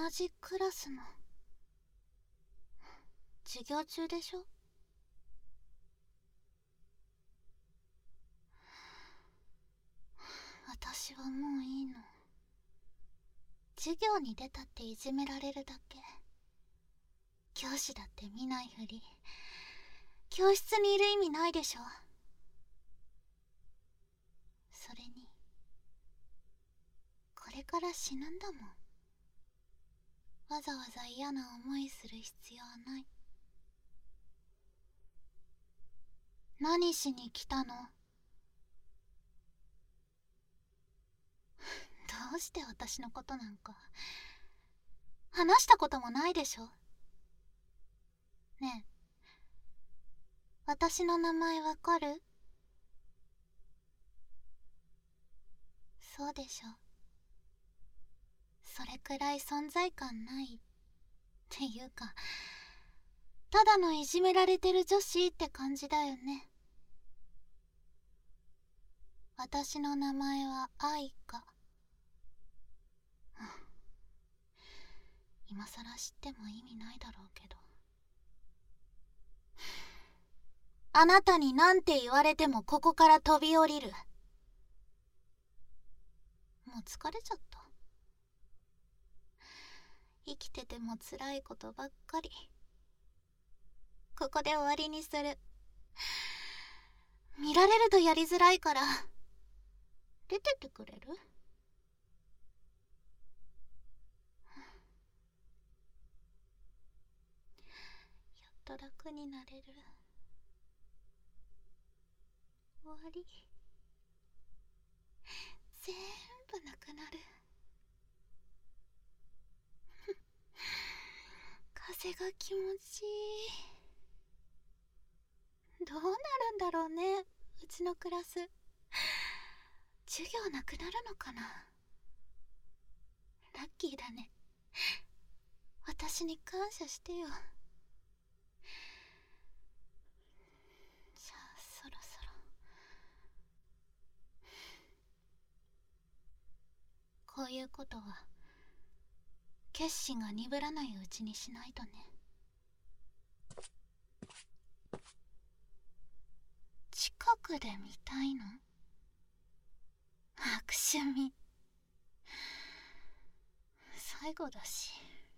じクラスの授業中でしょ。私はもういいの。授業に出たっていじめられるだけ。教師だって見ないふり。教室にいる意味ないでしょ。それにこれから死ぬんだもん。わざわざ嫌な思いする必要はない。何しに来たの？どうして私のことなんか話したこともないでしょ。ねえ、私の名前わかる？そうでしょ。それくらい存在感ないっていうか、ただのいじめられてる女子って感じだよね。私の名前は愛花。今さら知っても意味ないだろうけど。あなたになんて言われてもここから飛び降りる。もう疲れちゃった。生きてても辛いことばっかり。ここで終わりにする。見られるとやりづらいから出てってくれる？やっと楽になれる。終わり。全部なくなる。風が気持ちいい。どうなるんだろうね、うちのクラス。授業なくなるのかな。ラッキーだね。私に感謝してよ。じゃあそろそろこういうことは決心が鈍らないうちにしないとね。近くで見たいの？悪趣味。最後だし。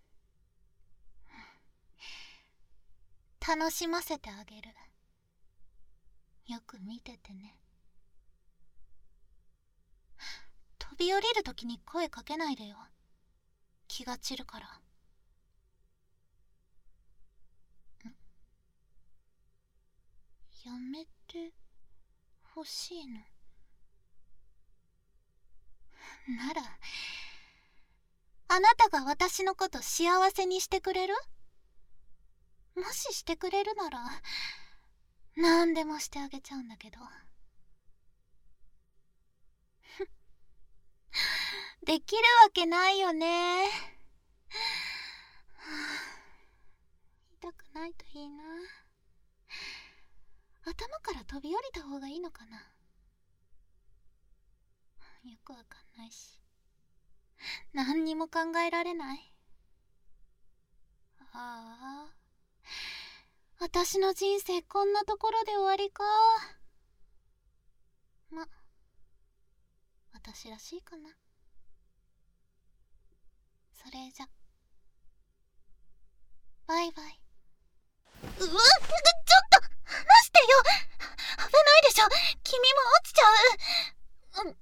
楽しませてあげる。よく見ててね。飛び降りるときに声かけないでよ。気が散るから。やめてほしいのなら、あなたが私のこと幸せにしてくれる？もししてくれるなら何でもしてあげちゃうんだけど。できるわけないよね。痛くないといいな。頭から飛び降りた方がいいのかな。よくわかんないし、何にも考えられない。ああ、私の人生こんなところで終わりか。ま、私らしいかな。それじゃバイバイ。ちょっと離してよ。危ないでしょ。君も落ちちゃう。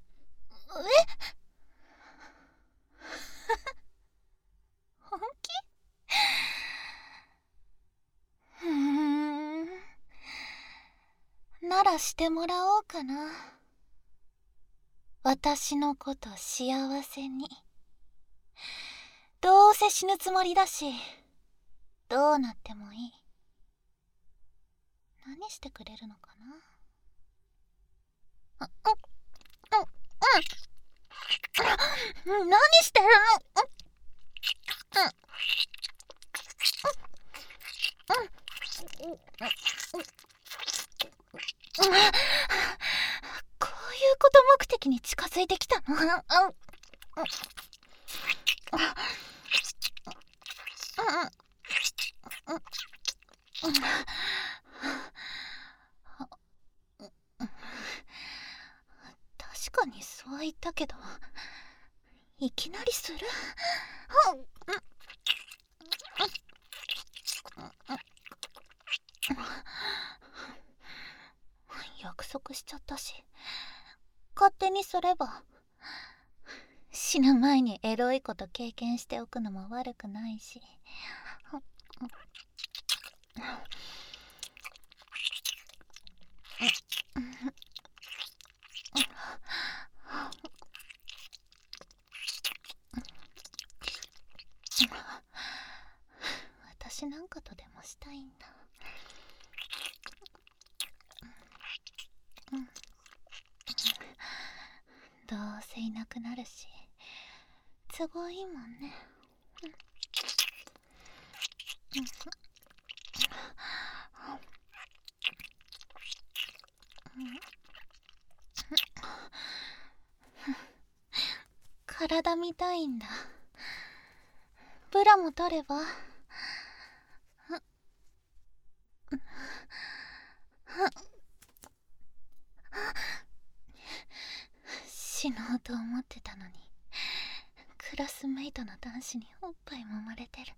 本気？ならしてもらおうかな。私のこと幸せに。どうせ死ぬつもりだし、どうなってもいい。何してくれるのかな。何してるの？こういうこと目的に近づいてきたの？ だけど、いきなりする？約束しちゃったし、勝手にすれば。死ぬ前にエロいこと経験しておくのも悪くないし。私なんかとでもしたいんだ。どうせいなくなるし、都合いいもんね。体見たいんだ。ブラも取れば？死のうと思ってたのに、クラスメイトの男子におっぱい揉まれてる。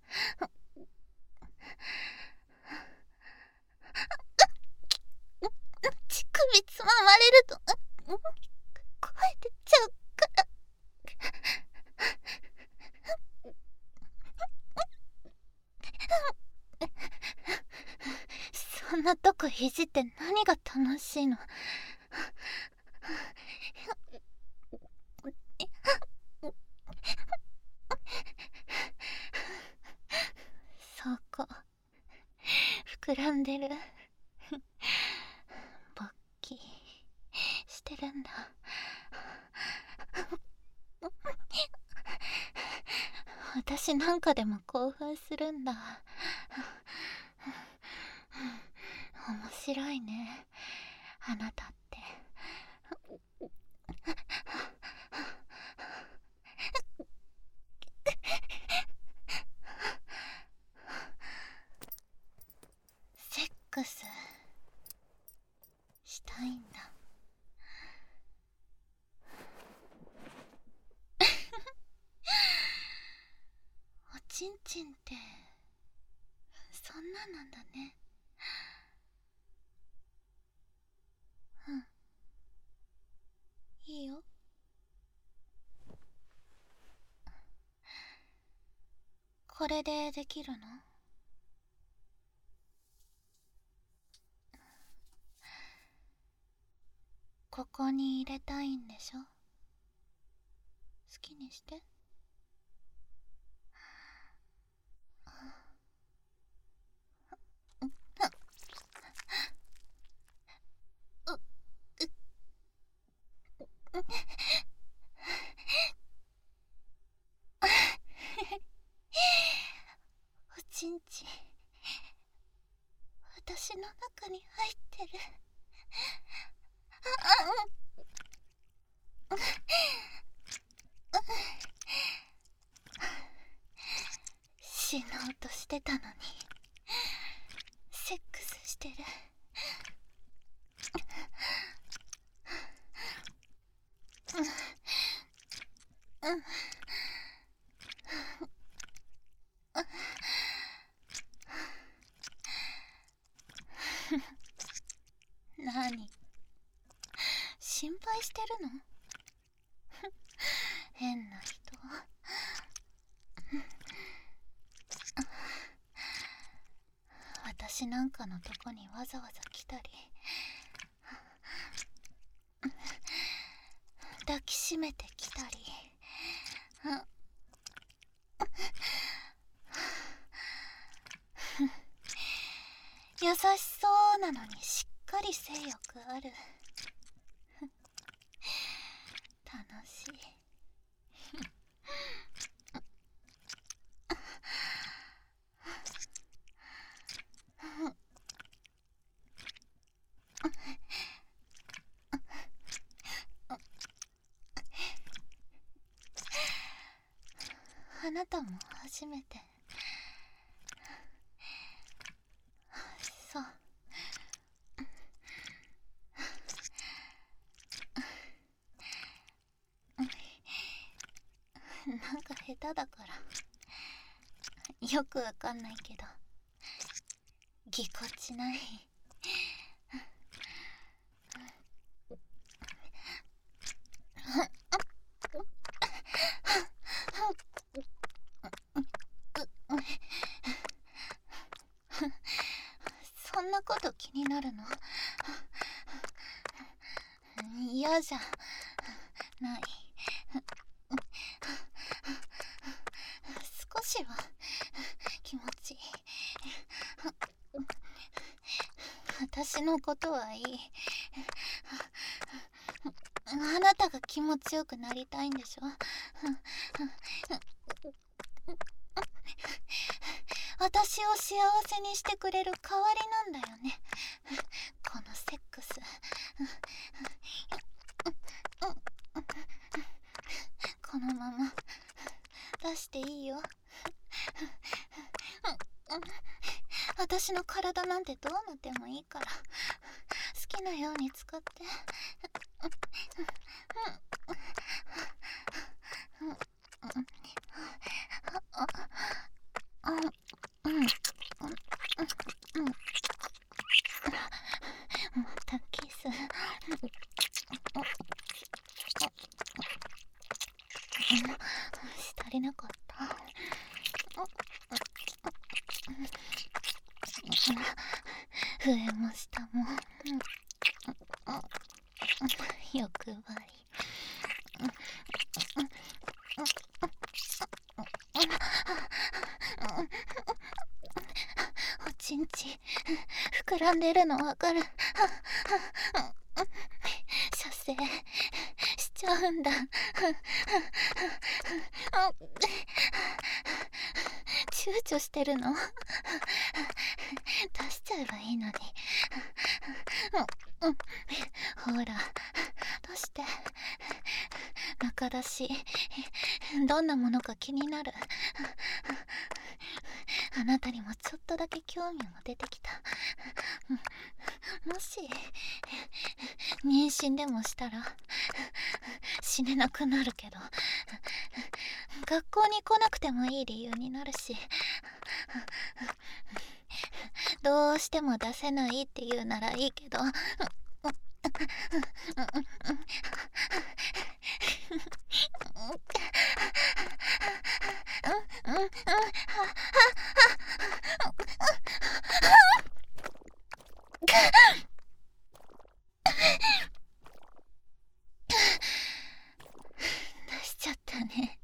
乳首つままれると声出ちゃうから。そんなとこいじって何が楽しいの？そこ膨らんでる。勃起してるんだ。私なんかでも興奮するんだ。面白いね、あなたって。セックスしたいんだ。おちんちんってそんなんなんだね。うん、いいよ。これでできるの？ここに入れたいんでしょ？好きにして。おちんちん、私の中に入ってる。死のうとしてたのにセックスしてる。何、心配してるの？変な人。私なんかのとこにわざわざ来たり、抱きしめてきたり、優しそうなのにしっかり性欲ある。楽しい。あなたも初めて？そう。 下手だからよくわかんないけどぎこちない。そんなこと気になるの？嫌じゃない。少しは気持ちいい。私のことはいい。あなたが気持ちよくなりたいんでしょ？私を幸せにしてくれる代わりなんだよね、このセックス。このまま出していいよ。私の体なんてどうなってもいいから好きなように使って。またキス。足りなかった。上も下も欲張り。おちんち膨らんでるのわかる？射精しちゃうんだ。躊躇してるの？出しちゃえばいいのに。ほら出して。中出しどんなものか気になる。あなたにもちょっとだけ興味も出てきた。もし妊娠でもしたら死ねなくなるけど、学校に来なくてもいい理由になるし、どうしても出せないって言うならいいけど、出しちゃったね。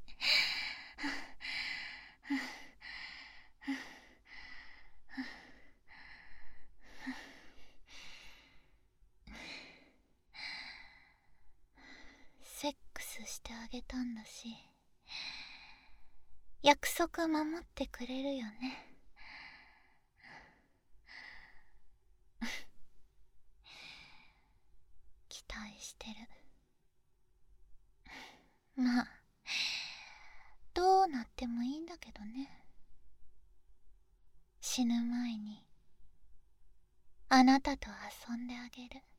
セックスしてあげたんだし、約束守ってくれるよね。期待してる。まあどうなってもいいんだけどね。死ぬ前にあなたと遊んであげる。